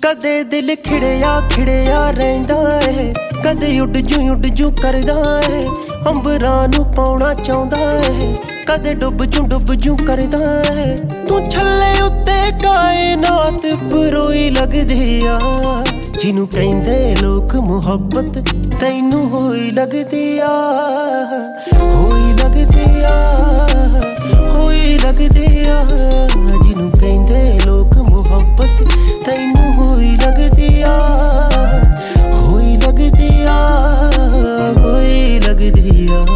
कदे दिल खिड़िया खिड़िया रहिंदा है, कदे उड़ जू करदा है। अंबरां नूं पाउणा चाहुंदा है, कदे डुब जू करदा है। तू छल्ले उत्ते कायनात परोई लगदी आ, जिनू कहिंदे लोक मुहब्बत तैनू होई लगदी आ, होई लगदी आ, होई लगदी आ। जिनू कहिंदे लोक मुहब्बत तैनू होई लगदी आ, होई लगदी आ, होई लगदी आ।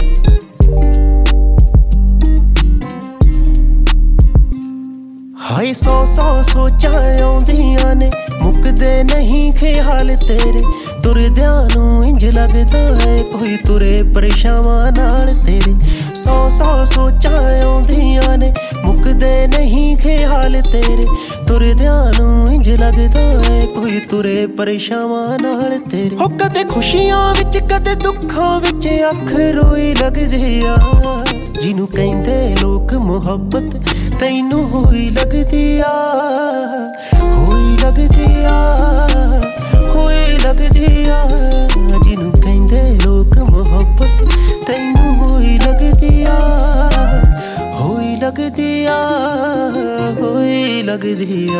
हाय सौ सोचां आउंदियां ने, मुकदे नहीं ख्याल तेरे। तुरदियां नूं इंज लगदा है कोई तुरे परेशावां नाल तेरे। सौ सोचां आउंदियां ने, मुकदे नहीं ख्याल तेरे। तुरदियां नूं इंज लगदा है कोई तुरे परेशावां नाल तेरे। हो कदे खुशियां विच कदे दुखां विच अख रोई लगदी आ, जिनू कहिंदे लोक मुहब्बत तैनू होई लगदी आ, होई लगदी आ, होई लगदी आ। जिनू कहिंदे लोक मुहब्बत तैनू होई लगदी आ, होई लगदी आ, होई लगदी आ।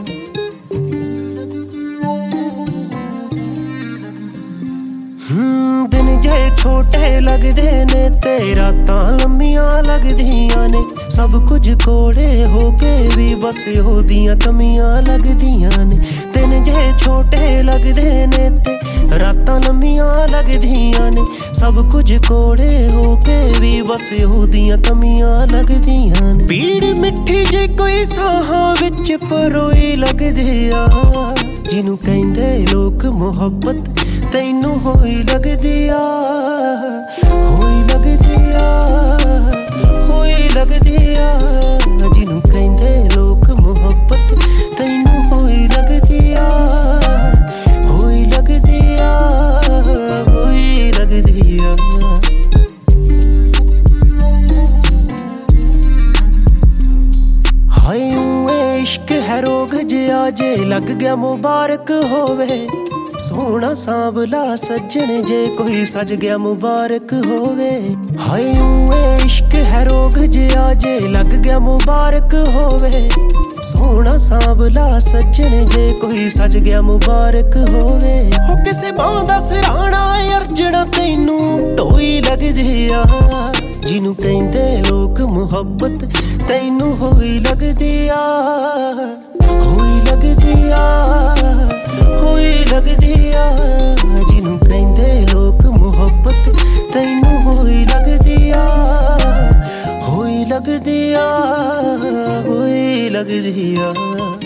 दिन जे छोटे लगदे ने ते रातां लम्मियां लगदियां ने। सब कुछ कोड़े हो के भी बस ओदियां कमियां लगदियां ने। दिन जे छोटे लगदे ने ते रातां लम्मियां लगदियां ने। सब कुछ कोड़े हो के भी बस ओदियां कमियां लगदियां ने। पीड़ मिठी जे कोई साहां विच परोई लगदी आ, जिनू कहिंदे लोक मुहब्बत तैनू होई लगदी आ, होई लगदी आ, होई लगदी आ। जिनू कहिंदे लोक मुहब्बत तैनू होई लगदी आ, होई लगदी आ, होई लगदी आ। हाय इश्क है रोग जिया जे लग गया मुबारक होवे। सोहना सांवला सज्जन जे कोई सज गया मुबारक होवे। हाय इश्क है रोग जिया जे लग गया मुबारक होवे। सोहना सांवला सज्जन जे कोई सज गया मुबारक होवे। हो किसे बां दा सराहना अर्जना तैनू ढोई लगदी आ, जिनू कहिंदे लोक मुहब्बत तैनू होई लगदी आ, होई लगदी आ, होई लगदी आ। जिनू कहिंदे लोक मुहब्बत तैनू होई लगदी आ, होई लगदी आ, होई लगदी आ।